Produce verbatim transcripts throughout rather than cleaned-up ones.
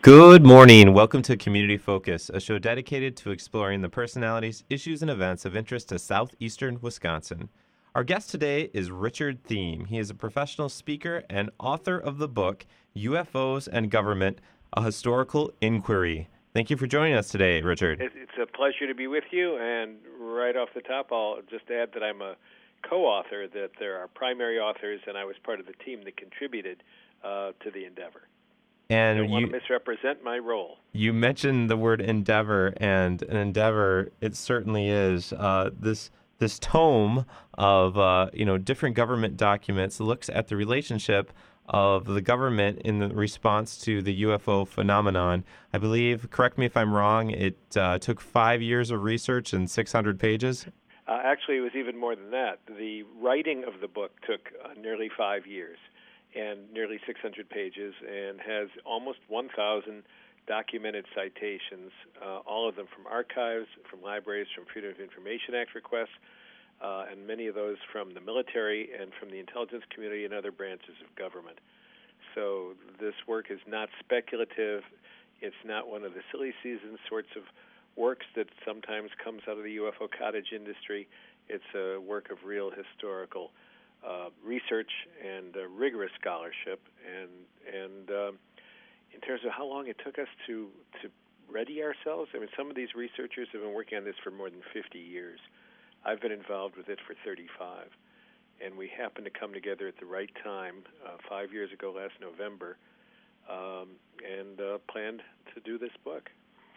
Good morning. Welcome to Community Focus, a show dedicated to exploring the personalities, issues, and events of interest to southeastern Wisconsin. Our guest today is Richard Thiem. He is a professional speaker and author of the book U F Os and Government, A Historical Inquiry. Thank you for joining us today, Richard. It's a pleasure to be with you, and right off the top, I'll just add that I'm a co-author, that there are primary authors, and I was part of the team that contributed uh, to the endeavor. And I don't you, want to misrepresent my role. You mentioned the word endeavor, and an endeavor, it certainly is. Uh, this this tome of uh, you know different government documents looks at the relationship of the government in the response to the U F O phenomenon. I believe, correct me if I'm wrong, it uh, took five years of research and six hundred pages. Uh, actually, it was even more than that. The writing of the book took uh, nearly five years and nearly six hundred pages, and has almost one thousand documented citations, uh, all of them from archives, from libraries, from Freedom of Information Act requests, uh, and many of those from the military and from the intelligence community and other branches of government. So this work is not speculative. It's not one of the silly season sorts of works that sometimes comes out of the U F O cottage industry. It's a work of real historical Uh, research and uh, rigorous scholarship, and and um, in terms of how long it took us to to ready ourselves, I mean, some of these researchers have been working on this for more than fifty years. I've been involved with it for thirty-five, and we happened to come together at the right time uh, five years ago last November, um, and uh, planned to do this book.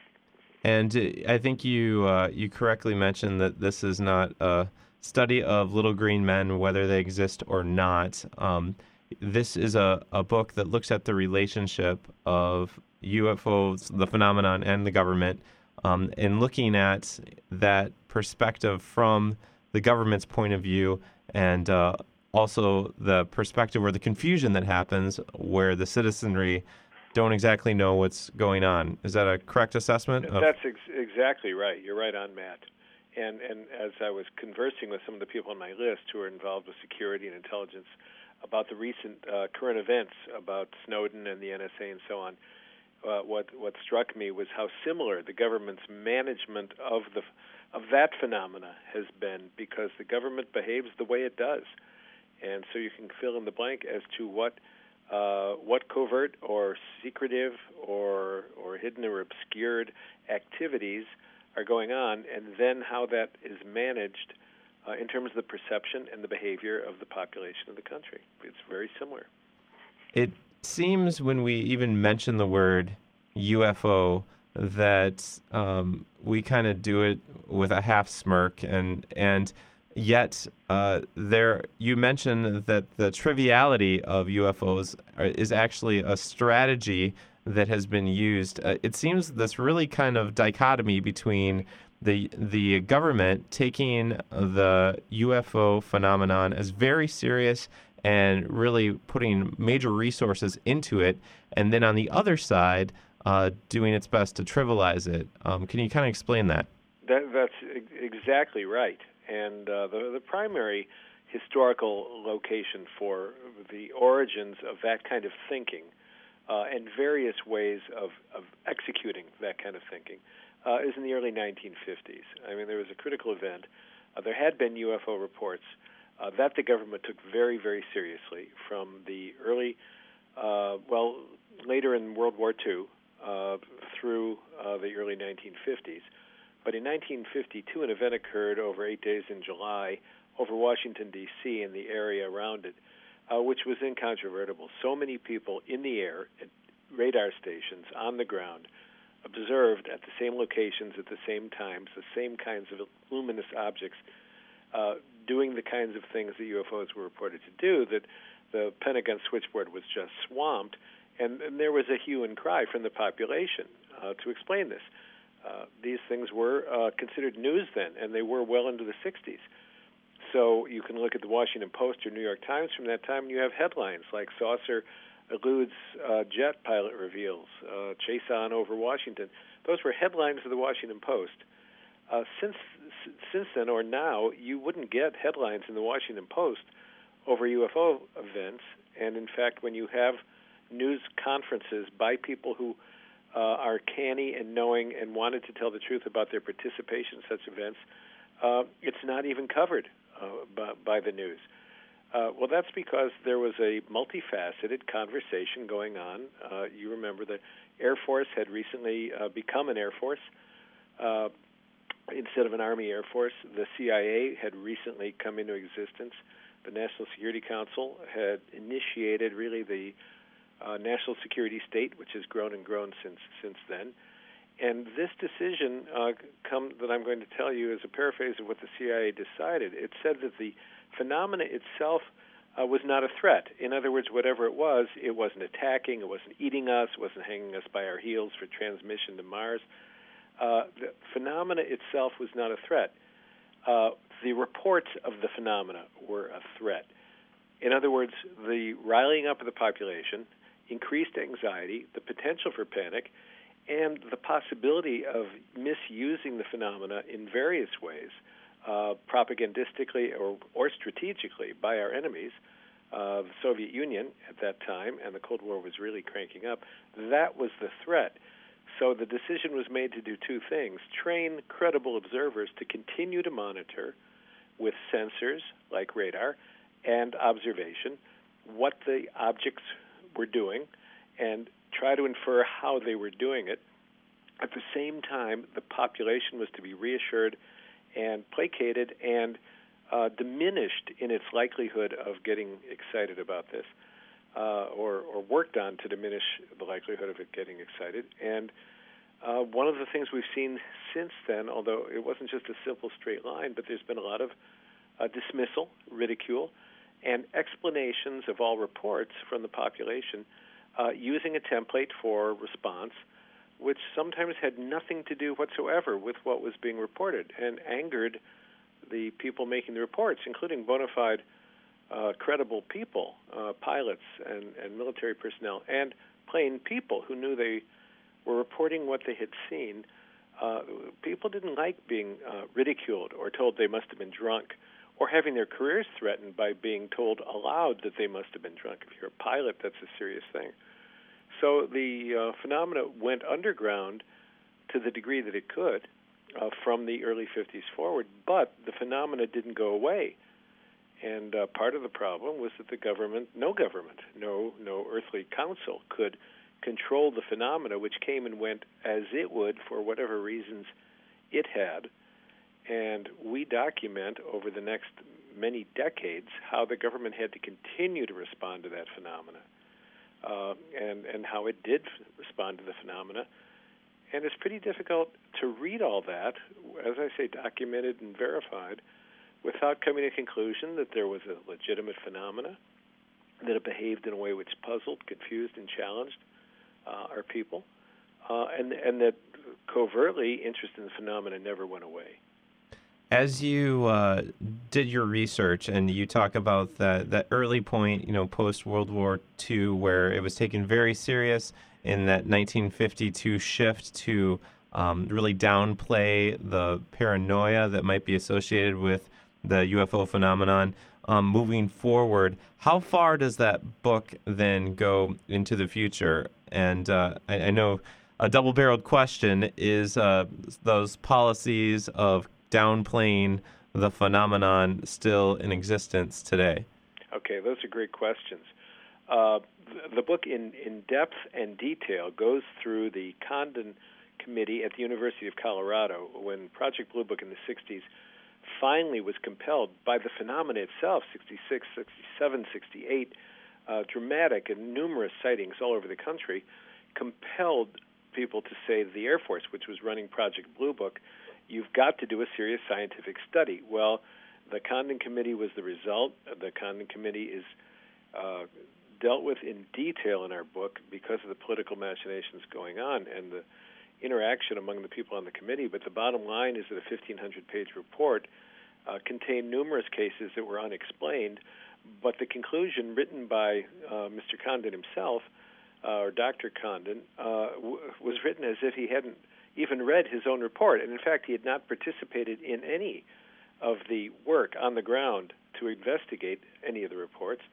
And uh, I think you uh, you correctly mentioned that this is not a study of little green men, whether they exist or not. Um, this is a, a book that looks at the relationship of U F Os, the phenomenon, and the government, um, and looking at that perspective from the government's point of view, and uh, also the perspective or the confusion that happens where the citizenry don't exactly know what's going on. Is that a correct assessment? Of- That's ex- exactly right. You're right on, Matt. And, and as I was conversing with some of the people on my list who are involved with security and intelligence about the recent uh, current events about Snowden and the N S A and so on, uh, what what struck me was how similar the government's management of the of that phenomena has been, because the government behaves the way it does. And so you can fill in the blank as to what uh, what covert or secretive or or hidden or obscured activities are going on, and then how that is managed uh, in terms of the perception and the behavior of the population of the country. It's very similar. It seems when we even mention the word U F O that um, we kind of do it with a half smirk, and and yet uh, there you mentioned that the triviality of U F Os is actually a strategy that has been used. Uh, it seems this really kind of dichotomy between the the government taking the U F O phenomenon as very serious and really putting major resources into it, and then on the other side, uh, doing its best to trivialize it. Um, can you kind of explain that? that that's ex- exactly right. And uh, the, the primary historical location for the origins of that kind of thinking Uh, and various ways of, of executing that kind of thinking uh, is in the early nineteen fifties. I mean, there was a critical event. Uh, there had been U F O reports uh, that the government took very, very seriously from the early, uh, well, later in World War Two uh, through uh, the early nineteen fifties. But in nineteen fifty-two, an event occurred over eight days in July over Washington, D C and the area around it, Uh, which was incontrovertible. So many people in the air, at radar stations, on the ground, observed at the same locations at the same times, the same kinds of luminous objects, uh, doing the kinds of things that U F Os were reported to do, that the Pentagon switchboard was just swamped, and, and there was a hue and cry from the population uh, to explain this. Uh, these things were uh, considered news then, and they were well into the sixties. So you can look at the Washington Post or New York Times from that time, and you have headlines like Saucer eludes uh, jet pilot reveals, uh, chase on over Washington. Those were headlines of the Washington Post. Uh, since since then or now, you wouldn't get headlines in the Washington Post over U F O events. And in fact, when you have news conferences by people who uh, are canny and knowing and wanted to tell the truth about their participation in such events, uh, it's not even covered uh, by, by the news. Uh, well, that's because there was a multifaceted conversation going on. Uh, you remember the Air Force had recently uh, become an Air Force uh, instead of an Army Air Force. The C I A had recently come into existence. The National Security Council had initiated really the uh, national security state, which has grown and grown since since then. And this decision uh, come, that I'm going to tell you is a paraphrase of what the C I A decided. It said that the phenomena itself uh, was not a threat. In other words, whatever it was, it wasn't attacking, it wasn't eating us, it wasn't hanging us by our heels for transmission to Mars. Uh, the phenomena itself was not a threat. Uh, the reports of the phenomena were a threat. In other words, the riling up of the population, increased anxiety, the potential for panic, and the possibility of misusing the phenomena in various ways, uh, propagandistically or, or strategically by our enemies, uh, the Soviet Union at that time, and the Cold War was really cranking up. That was the threat. So the decision was made to do two things: train credible observers to continue to monitor with sensors like radar and observation what the objects were doing and try to infer how they were doing it. At the same time, the population was to be reassured and placated and uh, diminished in its likelihood of getting excited about this, uh, or, or worked on to diminish the likelihood of it getting excited. And uh, one of the things we've seen since then, although it wasn't just a simple straight line, but there's been a lot of uh, dismissal, ridicule, and explanations of all reports from the population uh, using a template for response, which sometimes had nothing to do whatsoever with what was being reported and angered the people making the reports, including bona fide, uh, credible people, uh, pilots and, and military personnel, and plain people who knew they were reporting what they had seen. Uh, people didn't like being uh, ridiculed or told they must have been drunk, or having their careers threatened by being told aloud that they must have been drunk. If you're a pilot, that's a serious thing. So the uh, phenomena went underground to the degree that it could uh, from the early fifties forward, but the phenomena didn't go away. And uh, part of the problem was that the government, no government, no no earthly council could control the phenomena, which came and went as it would for whatever reasons it had. And we document over the next many decades how the government had to continue to respond to that phenomena. Uh, and, and how it did respond to the phenomena. And it's pretty difficult to read all that, as I say, documented and verified, without coming to the conclusion that there was a legitimate phenomena, that it behaved in a way which puzzled, confused, and challenged uh, our people, uh, and, and that covertly interest in the phenomena never went away. As you uh, did your research and you talk about that that early point, you know, post-World War Two, where it was taken very serious in that nineteen fifty-two shift to um, really downplay the paranoia that might be associated with the U F O phenomenon, um, moving forward, how far does that book then go into the future? And uh, I, I know a double-barreled question is uh, those policies of downplaying the phenomenon still in existence today? Okay, those are great questions. Uh, the, the book in, in depth and detail goes through the Condon Committee at the University of Colorado when Project Blue Book in the sixties finally was compelled by the phenomena itself, sixty-six, sixty-seven, sixty-eight, uh, dramatic and numerous sightings all over the country, compelled people to say to the Air Force, which was running Project Blue Book, you've got to do a serious scientific study. Well, the Condon Committee was the result. The Condon Committee is uh, dealt with in detail in our book because of the political machinations going on and the interaction among the people on the committee. But the bottom line is that a fifteen hundred page report uh, contained numerous cases that were unexplained, but the conclusion written by uh, Mister Condon himself, uh, or Doctor Condon, uh, w- was written as if he hadn't even read his own report. And in fact, he had not participated in any of the work on the ground to investigate any of the reports.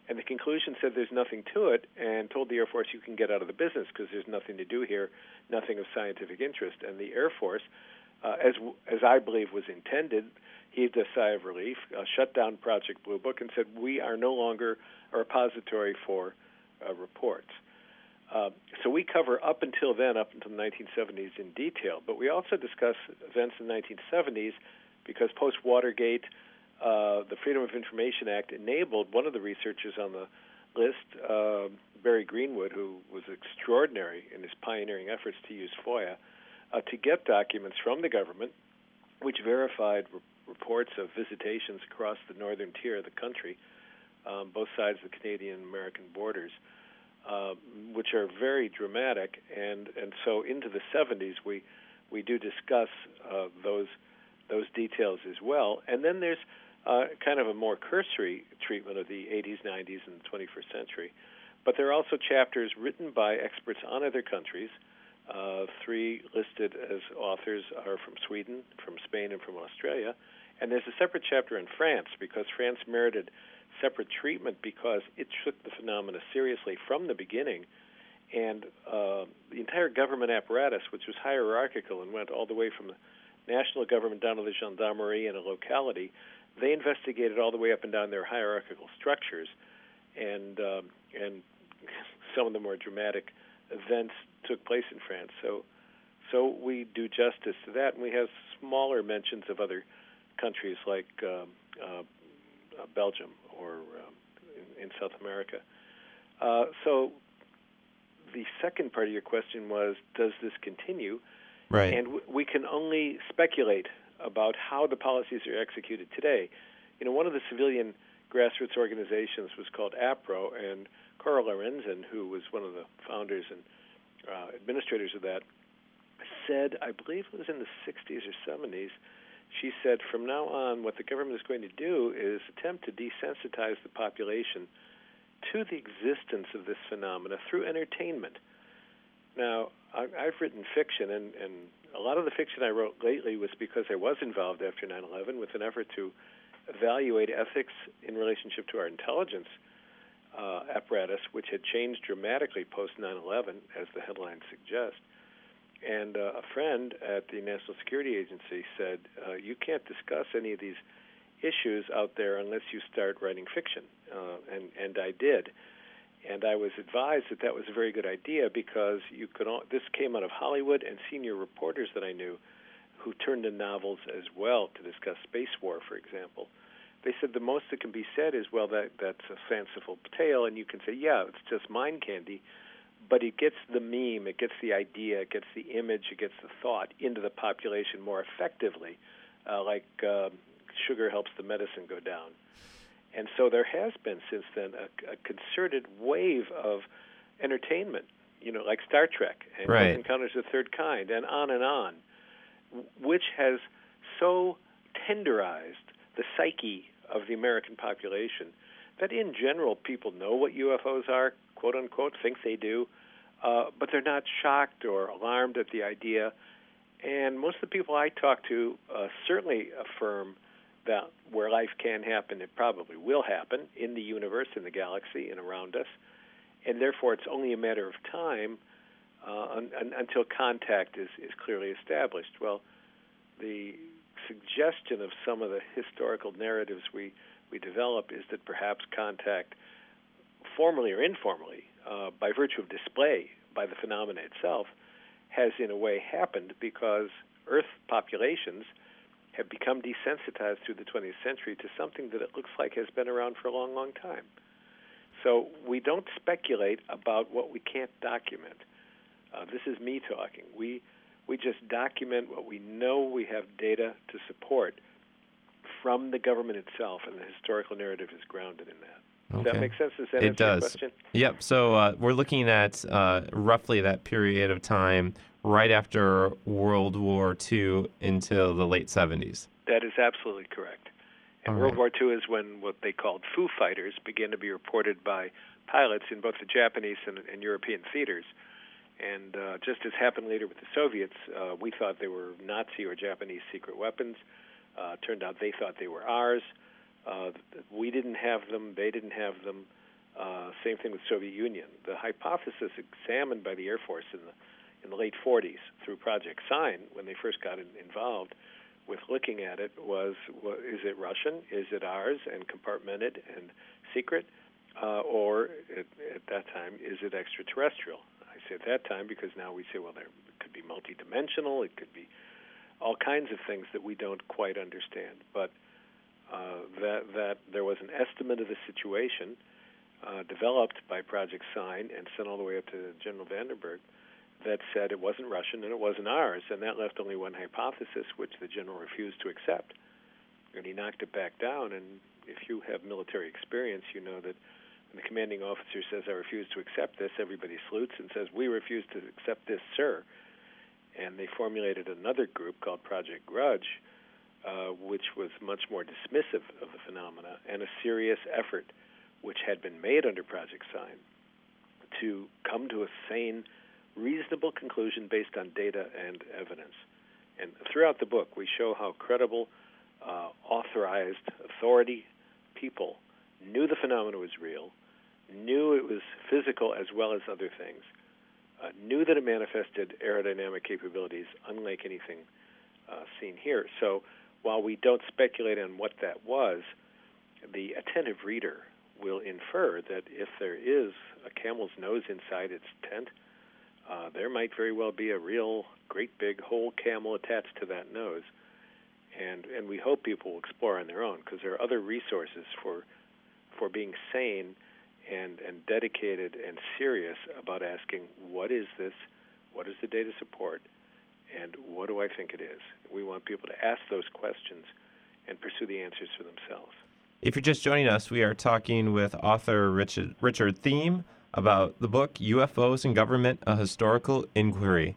And the conclusion said there's nothing to it, and told the Air Force, you can get out of the business because there's nothing to do here, nothing of scientific interest. And the Air Force, uh, as as I believe was intended, heaved a sigh of relief, uh, shut down Project Blue Book, and said we are no longer a repository for uh, reports. Uh, so we cover up until then, up until the nineteen seventies in detail, but we also discuss events in the nineteen seventies because post-Watergate, uh, the Freedom of Information Act enabled one of the researchers on the list, uh, Barry Greenwood, who was extraordinary in his pioneering efforts to use FOIA, uh, to get documents from the government which verified re- reports of visitations across the northern tier of the country, um, both sides of the Canadian-American borders, uh, which are very dramatic. And, and so into the seventies, we we do discuss uh, those those details as well. And then there's uh, kind of a more cursory treatment of the eighties, nineties, and the twenty-first century. But there are also chapters written by experts on other countries. Uh, three listed as authors are from Sweden, from Spain, and from Australia. And there's a separate chapter in France because France merited separate treatment because it took the phenomena seriously from the beginning. And uh, the entire government apparatus, which was hierarchical and went all the way from the national government down to the gendarmerie in a locality, they investigated all the way up and down their hierarchical structures. And um, and some of the more dramatic events took place in France. So so we do justice to that, and we have smaller mentions of other countries like um, uh, uh, Belgium or um, in, in South America. Uh, so the second part of your question was, does this continue? Right. And w- we can only speculate about how the policies are executed today. You know, one of the civilian grassroots organizations was called APRO, and Cora Lorenzen, who was one of the founders and uh, administrators of that, said, I believe it was in the sixties or seventies, she said, from now on, what the government is going to do is attempt to desensitize the population to the existence of this phenomena through entertainment. Now, I've written fiction, and, and a lot of the fiction I wrote lately was because I was involved after nine eleven with an effort to evaluate ethics in relationship to our intelligence uh, apparatus, which had changed dramatically post nine eleven, as the headlines suggest. And uh, a friend at the National Security Agency said, uh, you can't discuss any of these issues out there unless you start writing fiction, uh, and, and I did. And I was advised that that was a very good idea because you could. All, this came out of Hollywood and senior reporters that I knew who turned to novels as well to discuss space war, for example. They said the most that can be said is, well, that that's a fanciful tale, and you can say, yeah, it's just mind candy, but it gets the meme, it gets the idea, it gets the image, it gets the thought into the population more effectively, uh, like uh, sugar helps the medicine go down. And so there has been since then a, a concerted wave of entertainment, you know, like Star Trek and Right. Close Encounters of the Third Kind, and on and on, which has so tenderized the psyche of the American population that in general people know what U F Os are, quote unquote, think they do, uh, but they're not shocked or alarmed at the idea. And most of the people I talk to uh, certainly affirm that where life can happen, it probably will happen in the universe, in the galaxy, and around us. And therefore, it's only a matter of time uh, un- un- until contact is, is clearly established. Well, the suggestion of some of the historical narratives we, we develop is that perhaps contact, formally or informally, uh, by virtue of display by the phenomena itself, has in a way happened because Earth populations have become desensitized through the twentieth century to something that it looks like has been around for a long, long time. So we don't speculate about what we can't document. Uh, this is me talking. We we just document what we know we have data to support from the government itself, and the historical narrative is grounded in that. Does Okay. that make sense? Does that It answer your does. question? Yep. So uh, we're looking at uh, roughly that period of time right after World War Two until the late seventies. That is absolutely correct. And All World right. War Two is when what they called Foo Fighters began to be reported by pilots in both the Japanese and, and European theaters. And uh, just as happened later with the Soviets, uh, we thought they were Nazi or Japanese secret weapons. Uh, turned out they thought they were ours. Uh, we didn't have them. They didn't have them. Uh, same thing with Soviet Union. The hypothesis examined by the Air Force in the in the late forties through Project Sign, when they first got in, involved with looking at it, was, what, is it Russian? Is it ours and compartmented and secret? Uh, or at, at that time, is it extraterrestrial? I say at that time because now we say, well, there it could be multidimensional. It could be all kinds of things that we don't quite understand. But uh, that that there was an estimate of the situation uh, developed by Project Sign and sent all the way up to General Vandenberg that said it wasn't Russian and it wasn't ours, and that left only one hypothesis, which the general refused to accept. And he knocked it back down, and if you have military experience, you know that when the commanding officer says, I refuse to accept this, everybody salutes and says, we refuse to accept this, sir. And they formulated another group called Project Grudge, uh, which was much more dismissive of the phenomena, and a serious effort, which had been made under Project Sign, to come to a sane, reasonable conclusion based on data and evidence. And throughout the book, we show how credible, uh, authorized authority people knew the phenomena was real, knew it was physical as well as other things, uh, knew that it manifested aerodynamic capabilities unlike anything uh, seen here. So while we don't speculate on what that was, the attentive reader will infer that if there is a camel's nose inside its tent, Uh, there might very well be a real great big whole camel attached to that nose. And and we hope people will explore on their own, because there are other resources for for being sane and, and dedicated and serious about asking, what is this? What does the data support? And what do I think it is? We want people to ask those questions and pursue the answers for themselves. If you're just joining us, we are talking with author Richard, Richard Thieme about the book U F Os and Government, A Historical Inquiry.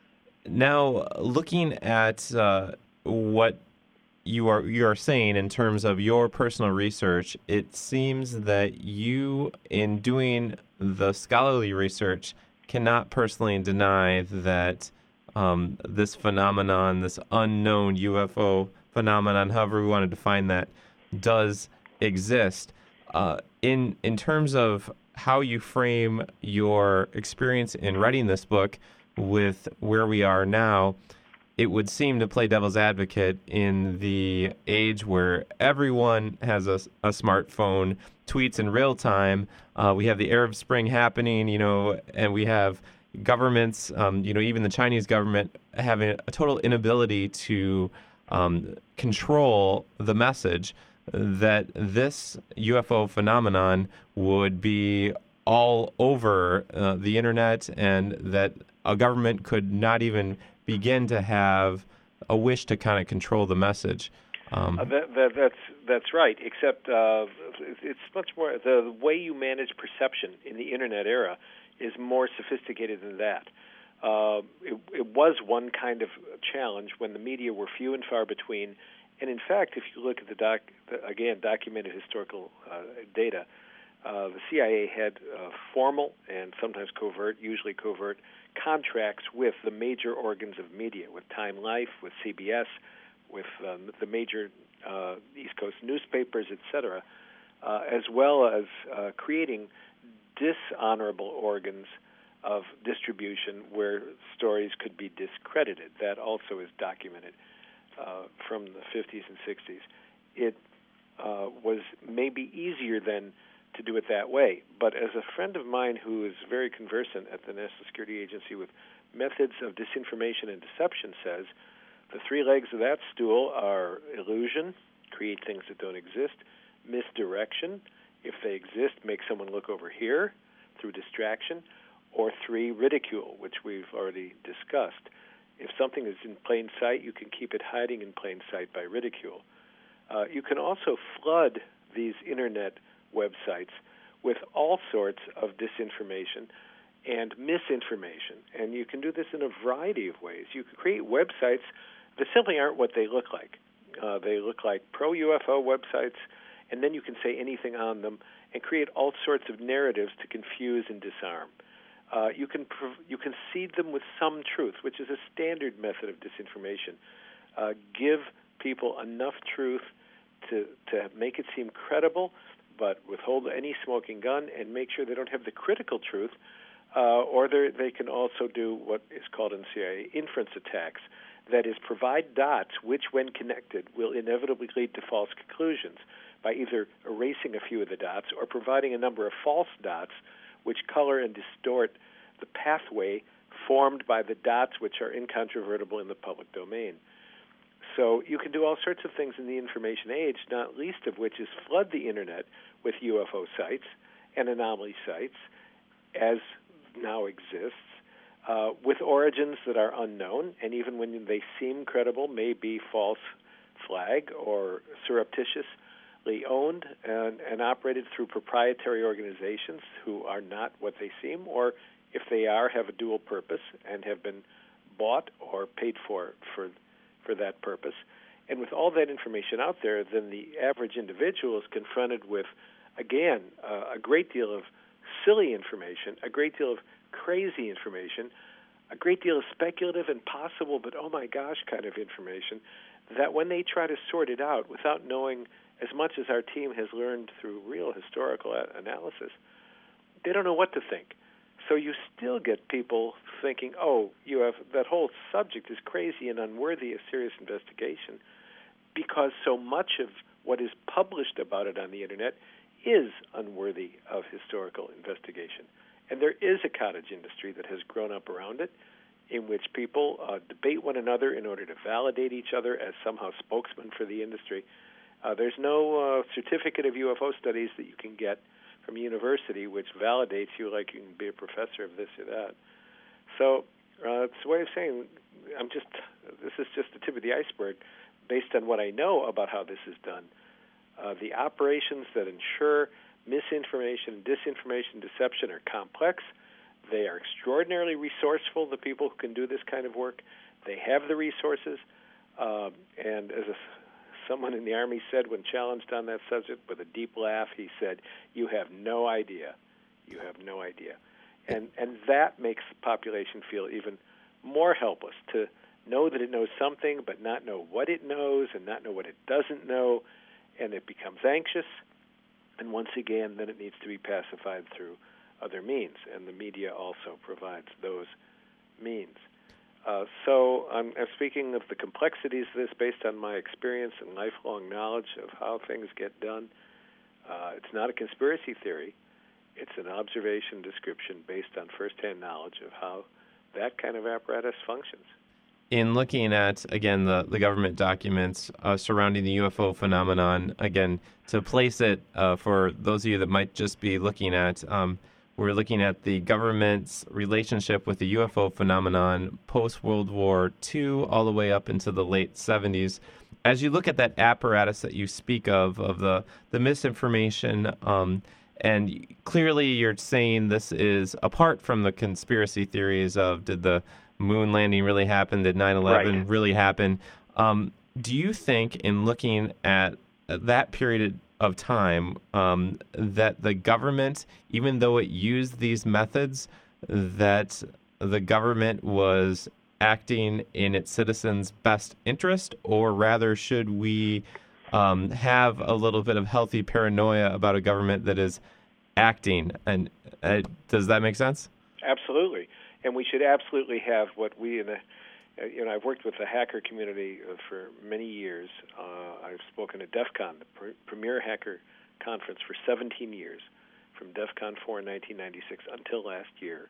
Now, looking at uh, what you are you are saying in terms of your personal research, it seems that you, in doing the scholarly research, cannot personally deny that um, this phenomenon, this unknown U F O phenomenon, however we want to define that, does exist. Uh, in in terms of how you frame your experience in writing this book with where we are now, it would seem to play devil's advocate in the age where everyone has a, a smartphone, tweets in real time. Uh, we have the Arab Spring happening, you know, and we have governments, um, you know, even the Chinese government having a total inability to um, control the message that this U F O phenomenon would be all over uh, the internet, and that a government could not even begin to have a wish to kind of control the message. Um, uh, that, that, that's that's right. Except uh, it's much more the way you manage perception in the internet era is more sophisticated than that. Uh, it, it was one kind of challenge when the media were few and far between. And in fact, if you look at the doc, the, again, documented historical uh, data, uh, the C I A had uh, formal and sometimes covert, usually covert, contracts with the major organs of media, with Time Life, with C B S, with um, the major uh, East Coast newspapers, et cetera, uh, as well as uh, creating dishonorable organs of distribution where stories could be discredited. That also is documented. Uh, from the fifties and sixties. It uh, was maybe easier then to do it that way. But as a friend of mine who is very conversant at the National Security Agency with methods of disinformation and deception says, the three legs of that stool are illusion, create things that don't exist, misdirection, if they exist, make someone look over here through distraction, or three, ridicule, which we've already discussed. If something is in plain sight, you can keep it hiding in plain sight by ridicule. Uh, you can also flood these internet websites with all sorts of disinformation and misinformation. And you can do this in a variety of ways. You can create websites that simply aren't what they look like. Uh, they look like pro-U F O websites, and then you can say anything on them and create all sorts of narratives to confuse and disarm. Uh, you can prov- you can seed them with some truth, which is a standard method of disinformation. Uh, give people enough truth to to make it seem credible, but withhold any smoking gun and make sure they don't have the critical truth, uh, or they can also do what is called in the C I A inference attacks. That is, provide dots which, when connected, will inevitably lead to false conclusions by either erasing a few of the dots or providing a number of false dots which color and distort the pathway formed by the dots which are incontrovertible in the public domain. So you can do all sorts of things in the information age, not least of which is flood the Internet with U F O sites and anomaly sites, as now exists, uh, with origins that are unknown, and even when they seem credible, may be false flag or surreptitiously owned and, and operated through proprietary organizations who are not what they seem, or if they are, have a dual purpose and have been bought or paid for for for that purpose. And with all that information out there, then the average individual is confronted with, again, uh, a great deal of silly information, a great deal of crazy information, a great deal of speculative and possible, but oh my gosh kind of information, that when they try to sort it out without knowing as much as our team has learned through real historical a- analysis, they don't know what to think. So you still get people thinking, oh, you have that whole subject is crazy and unworthy of serious investigation, because so much of what is published about it on the Internet is unworthy of historical investigation. And there is a cottage industry that has grown up around it, in which people uh, debate one another in order to validate each other as somehow spokesmen for the industry. Uh, there's no uh, certificate of U F O studies that you can get from a university which validates you like you can be a professor of this or that. So uh, it's a way of saying, I'm just, this is just the tip of the iceberg based on what I know about how this is done. Uh, the operations that ensure misinformation, disinformation, deception are complex. They are extraordinarily resourceful, the people who can do this kind of work. They have the resources. Uh, and as a Someone in the Army said when challenged on that subject with a deep laugh, he said, you have no idea. You have no idea. And and that makes the population feel even more helpless, to know that it knows something but not know what it knows and not know what it doesn't know, and it becomes anxious. And once again, then it needs to be pacified through other means, and the media also provides those means. Uh, so I'm, I'm speaking of the complexities of this based on my experience and lifelong knowledge of how things get done. Uh, it's not a conspiracy theory. It's an observation description based on firsthand knowledge of how that kind of apparatus functions. In looking at, again, the, the government documents uh, surrounding the U F O phenomenon, again, to place it uh, for those of you that might just be looking at, um, we're looking at the government's relationship with the U F O phenomenon post-World War Two all the way up into the late seventies. As you look at that apparatus that you speak of, of the, the misinformation, um, and clearly you're saying this is apart from the conspiracy theories of did the moon landing really happen, did nine eleven Right. really happen, um, do you think in looking at that period of time um, that the government, even though it used these methods, that the government was acting in its citizens' best interest, or rather should we um, have a little bit of healthy paranoia about a government that is acting? And uh, does that make sense? Absolutely. And we should absolutely have what we in the Uh, you know, I've worked with the hacker community uh, for many years. Uh, I've spoken at DEF CON, the pr- premier hacker conference, for seventeen years, from DEF CON four in nineteen ninety-six until last year.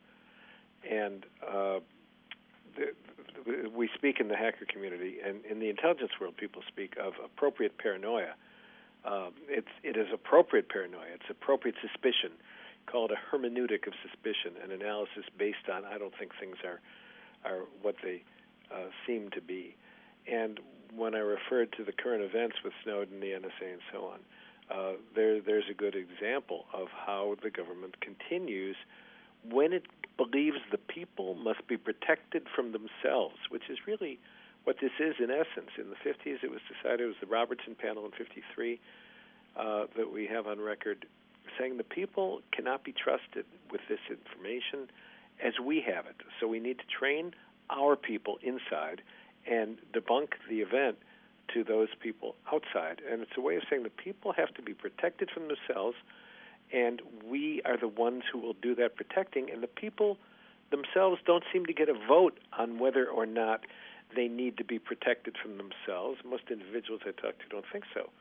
And uh, the, the, we speak in the hacker community, and in the intelligence world, people speak of appropriate paranoia. Uh, it's, it is appropriate paranoia. It's appropriate suspicion. Call it a hermeneutic of suspicion, an analysis based on, I don't think things are, are what they Uh, seem to be. And when I referred to the current events with Snowden, the N S A, and so on, uh, there, there's a good example of how the government continues when it believes the people must be protected from themselves, which is really what this is in essence. In the fifties, it was decided, it was the Robertson panel in fifty-three uh, that we have on record saying the people cannot be trusted with this information as we have it. So we need to train our people inside and debunk the event to those people outside. And it's a way of saying that people have to be protected from themselves, and we are the ones who will do that protecting, and the people themselves don't seem to get a vote on whether or not they need to be protected from themselves. Most individuals I talk to don't think so.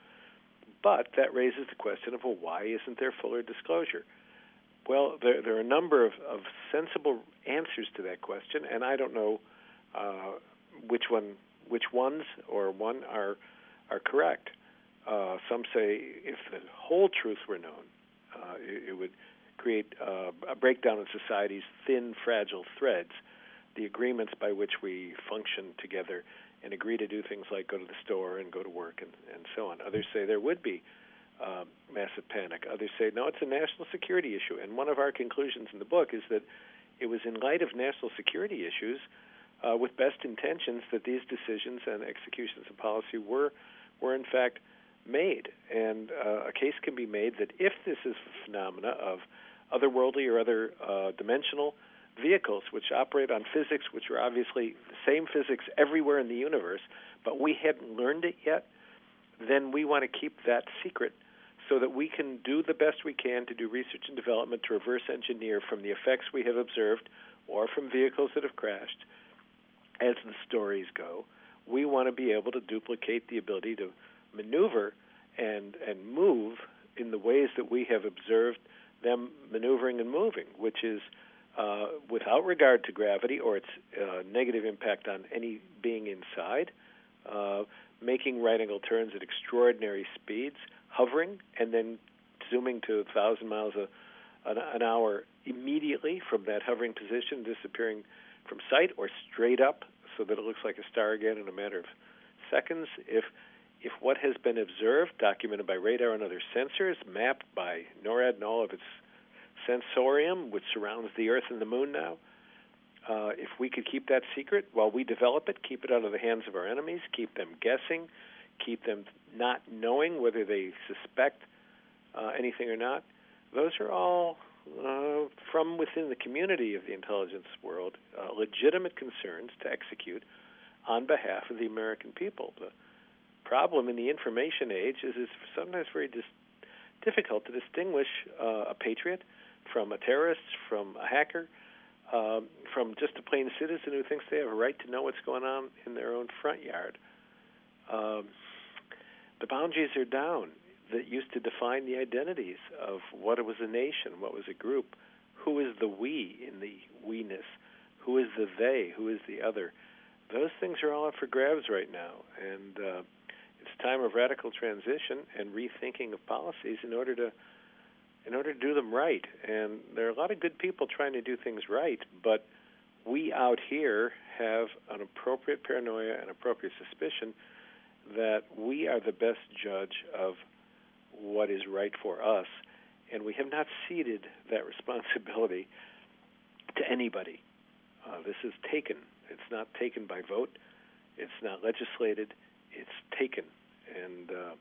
But that raises the question of, well, why isn't there fuller disclosure? Well, there, there are a number of, of sensible answers to that question, and I don't know uh, which one, which ones or one are are correct. Uh, some say if the whole truth were known, uh, it, it would create uh, a breakdown in society's thin, fragile threads, the agreements by which we function together and agree to do things like go to the store and go to work and, and so on. Others say there would be uh, massive panic. Others say, no, it's a national security issue. And one of our conclusions in the book is that it was in light of national security issues uh, with best intentions that these decisions and executions of policy were, were in fact, made. And uh, a case can be made that if this is a phenomena of otherworldly or other uh, dimensional vehicles which operate on physics, which are obviously the same physics everywhere in the universe, but we hadn't learned it yet, then we want to keep that secret so that we can do the best we can to do research and development to reverse engineer from the effects we have observed or from vehicles that have crashed. As the stories go, we want to be able to duplicate the ability to maneuver and and move in the ways that we have observed them maneuvering and moving, which is uh, without regard to gravity or its uh, negative impact on any being inside, uh, making right-angle turns at extraordinary speeds, hovering, and then zooming to one thousand miles a, an, an hour immediately from that hovering position, disappearing from sight or straight up so that it looks like a star again in a matter of seconds. If if what has been observed, documented by radar and other sensors, mapped by NORAD and all of its sensorium, which surrounds the Earth and the Moon now, uh, if we could keep that secret while we develop it, keep it out of the hands of our enemies, keep them guessing, keep them not knowing whether they suspect uh, anything or not, those are all, uh, from within the community of the intelligence world, uh, legitimate concerns to execute on behalf of the American people. The problem in the information age is it's sometimes very dis- difficult to distinguish uh, a patriot from a terrorist, from a hacker, um, from just a plain citizen who thinks they have a right to know what's going on in their own front yard. Um, the boundaries are down that used to define the identities of what was a nation, what was a group, who is the we in the we-ness, who is the they, who is the other. Those things are all up for grabs right now, and uh, it's a time of radical transition and rethinking of policies in order to in order to do them right. And there are a lot of good people trying to do things right, but we out here have an appropriate paranoia and appropriate suspicion that we are the best judge of what is right for us, and we have not ceded that responsibility to anybody. Uh, this is taken. It's not taken by vote. It's not legislated. It's taken. And uh,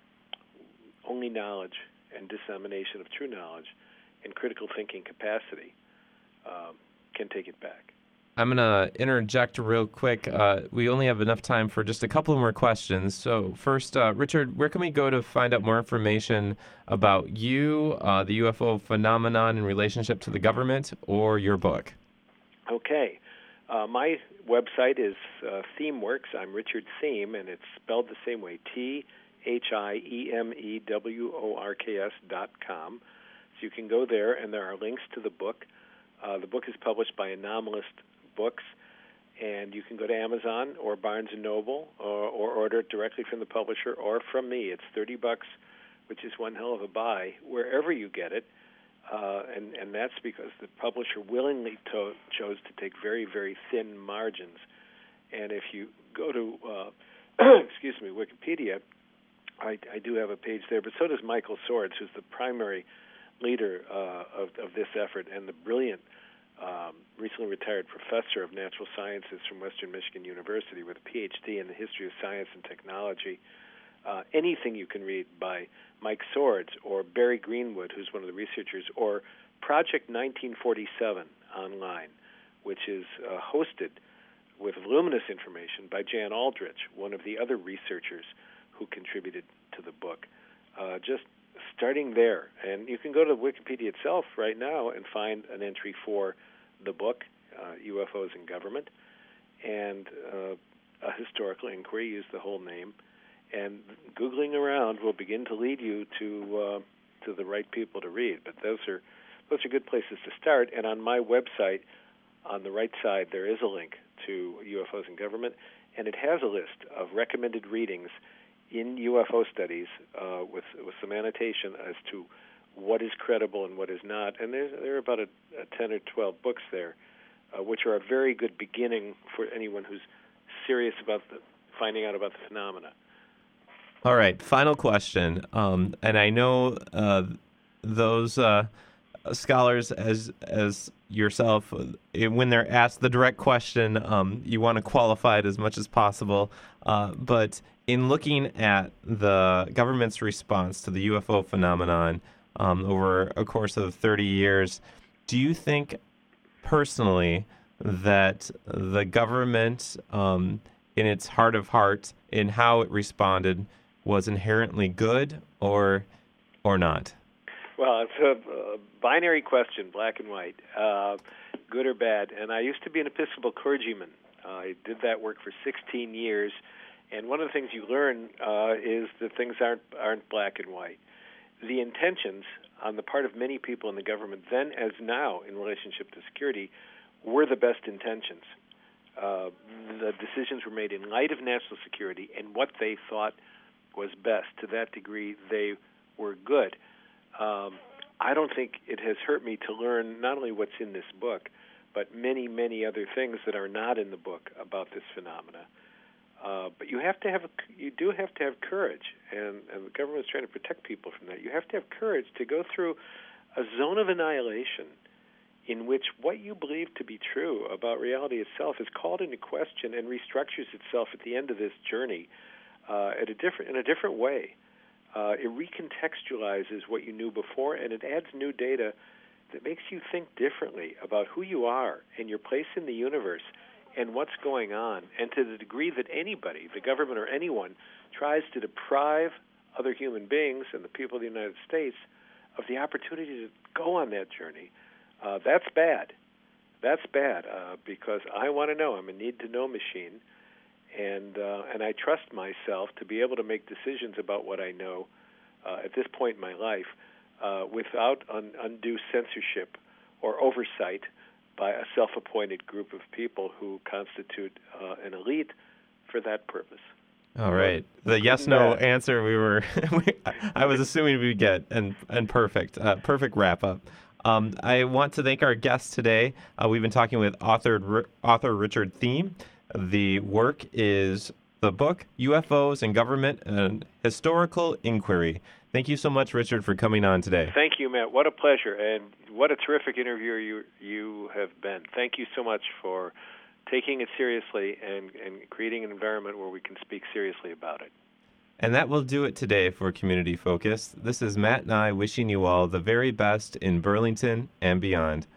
only knowledge and dissemination of true knowledge and critical thinking capacity um, can take it back. I'm going to interject real quick. Uh, we only have enough time for just a couple more questions. So first, uh, Richard, where can we go to find out more information about you, uh, the U F O phenomenon in relationship to the government, or your book? Okay. Uh, my website is uh, ThemeWorks. I'm Richard Thiem, and it's spelled the same way, T H I E M E W O R K S dot com. So you can go there, and there are links to the book. Uh, the book is published by Anomalist Books, and you can go to Amazon or Barnes and Noble or, or order it directly from the publisher or from me. It's thirty bucks, which is one hell of a buy, wherever you get it. Uh, and, and that's because the publisher willingly to- chose to take very, very thin margins. And if you go to, uh, excuse me, Wikipedia, I, I do have a page there, but so does Michael Swords, who's the primary leader uh, of, of this effort and the brilliant, um, recently retired professor of natural sciences from Western Michigan University with a P H D in the history of science and technology. Uh, anything you can read by Mike Swords or Barry Greenwood, who's one of the researchers, or Project nineteen forty-seven online, which is uh, hosted with voluminous information by Jan Aldrich, one of the other researchers who contributed to the book. Uh, just starting there. And you can go to Wikipedia itself right now and find an entry for the book, uh, U F Os in Government, and uh, a historical inquiry, use the whole name. And Googling around will begin to lead you to uh, to the right people to read. But those are those are good places to start. And on my website, on the right side, there is a link to U F Os in Government, and it has a list of recommended readings in U F O studies uh, with with some annotation as to what is credible and what is not. And there's, there are about a, a ten or twelve books there, uh, which are a very good beginning for anyone who's serious about the, finding out about the phenomena. All right, final question. Um, and I know uh, those uh, scholars, as as yourself, when they're asked the direct question, um, you want to qualify it as much as possible. Uh, but in looking at the government's response to the U F O phenomenon um, over a course of thirty years, do you think personally that the government, um, in its heart of hearts, in how it responded, was inherently good or or not? Well, it's a, a binary question, black and white, uh, good or bad. And I used to be an Episcopal clergyman. Uh, I did that work for sixteen years. And one of the things you learn uh, is that things aren't aren't black and white. The intentions on the part of many people in the government, then as now in relationship to security, were the best intentions. Uh, the decisions were made in light of national security and what they thought was best. To that degree, they were good. Um, I don't think it has hurt me to learn not only what's in this book, but many, many other things that are not in the book about this phenomena. Uh, but you have to have, you do have to have courage, and, and the government is trying to protect people from that. You have to have courage to go through a zone of annihilation in which what you believe to be true about reality itself is called into question and restructures itself at the end of this journey uh, at a different, in a different way. Uh, it recontextualizes what you knew before, and it adds new data that makes you think differently about who you are and your place in the universe and what's going on. And to the degree that anybody, the government or anyone, tries to deprive other human beings and the people of the United States of the opportunity to go on that journey, uh, that's bad. That's bad uh, because I want to know. I'm a need-to-know machine, and uh, and I trust myself to be able to make decisions about what I know uh, at this point in my life uh, without un- undue censorship or oversight by a self-appointed group of people who constitute uh, an elite for that purpose. All right. The yes/no answer we were, I was assuming we'd get, and and perfect, uh, perfect wrap up. Um, I want to thank our guests today. Uh, we've been talking with author author Richard Thieme. The work is the book U F Os in Government: An Historical Inquiry. Thank you so much, Richard, for coming on today. Thank you, Matt. What a pleasure, and what a terrific interviewer you you have been. Thank you so much for taking it seriously and, and creating an environment where we can speak seriously about it. And that will do it today for Community Focus. This is Matt and I wishing you all the very best in Burlington and beyond.